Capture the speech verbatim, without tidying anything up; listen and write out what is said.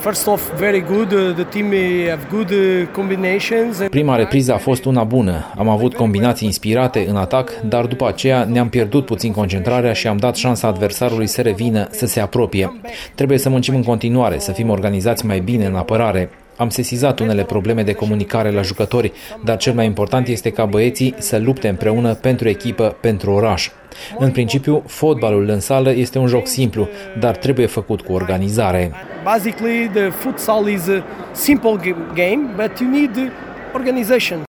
First off, very good. The team have good combinations. Prima repriză a fost una bună. Am avut combinații inspirate în atac, dar după aceea ne-am pierdut puțin concentrarea și am dat șansa adversarului să revină, să se apropie. Trebuie să muncim în continuare, să fim organizați mai bine în apărare. Am sesizat unele probleme de comunicare la jucători, dar cel mai important este ca băieții să lupte împreună pentru echipă, pentru oraș. În principiu, fotbalul în sală este un joc simplu, dar trebuie făcut cu organizare. Basically, the futsal is a simple game, but you need organization.